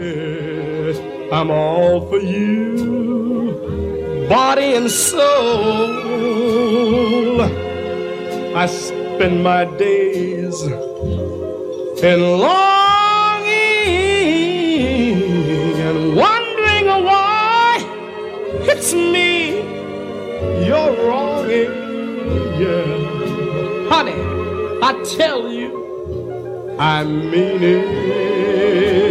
I'm all for you, body and soul. I spend my days in longing and wondering why it's me you're wronging. Yeah, honey, I tell you, I mean it.